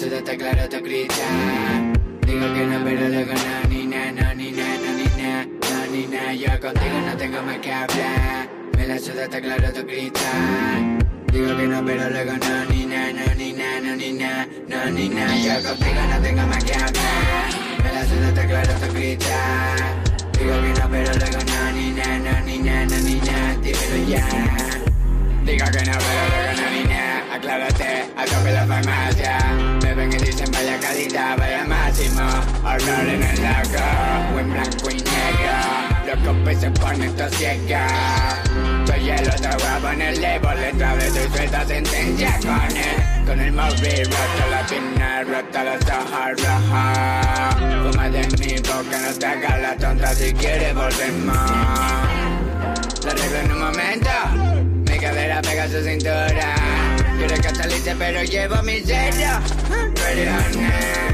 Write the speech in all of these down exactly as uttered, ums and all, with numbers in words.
suda está claro, te grita. Digo que no, pero luego no, ni na, no, ni na, no, ni na, no, ni na. Yo contigo no tengo más que hablar. Me la suda está claro, te grita. Digo que no, pero luego no, ni na, no, ni na, no, ni na, no, ni na. Yo contigo no tengo más que hablar. Me la suda está claro, te grita. Digo que no, pero luego no, ni na, no, ni na, no, ni na. Dímelo ya. Digo que no, pero luego no, ni na. Aclárate, a tope la farmacia. Me ven y dicen vaya calidad, vaya máximo. Horror en el lago, o en blanco y negro. Los copes se ponen todos ciegos. Soy el otro guapo en el label. Letra de tu suelta sentencia con él. Con el móvil roto la pierna, rota los ojos rojos. Fuma de mi boca, no te hagas la tonta. Si quieres volvemos. Lo arreglo en un momento. Mi cadera pega su cintura. Quiero que catalice pero llevo mi sello. Ready or not.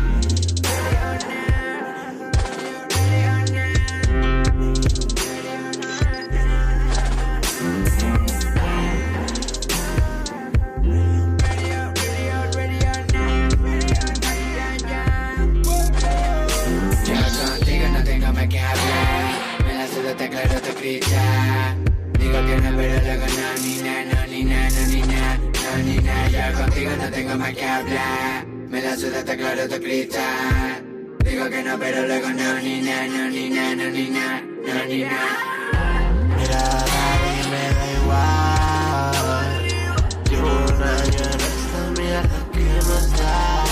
Te claro, te grita. Digo que no, pero luego no, ni na, no, ni na, no, ni na, no, ni na. Yo contigo no tengo más que hablar. Me la suda, te claro, te grita. Digo que no, pero luego no, ni na, no, ni na, no, ni na, no, ni na. Mira, Gaby, me da igual. Llevo un año en esta mierda que más da.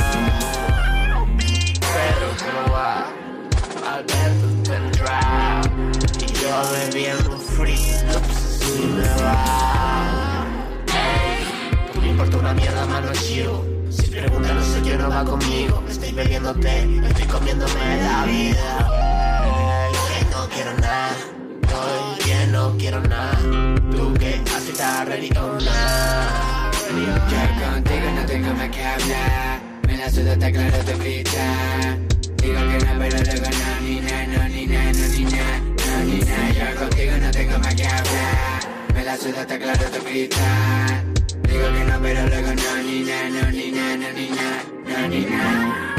Pero que no va. Alberto tendrá. Yo bebiendo free, no sé si me va. Ey, no me importa una mierda, mano chido. Si preguntan no sé yo, no va conmigo. Estoy bebiendo té, estoy comiéndome la vida. Ey, que no quiero nada, estoy bien, no quiero nada. Tú que haces, estás ready or not. Yo contigo no tengo más que hablar. Me la suda, está claro, te grita. Digo que no, pero luego no, ni na, no, ni na, no, ni na, no, ni na. Yo contigo no tengo más que hablar. Me la suda, está claro, te grita. Digo que no, pero luego no, ni na, no, ni na, no, ni na, no, ni na.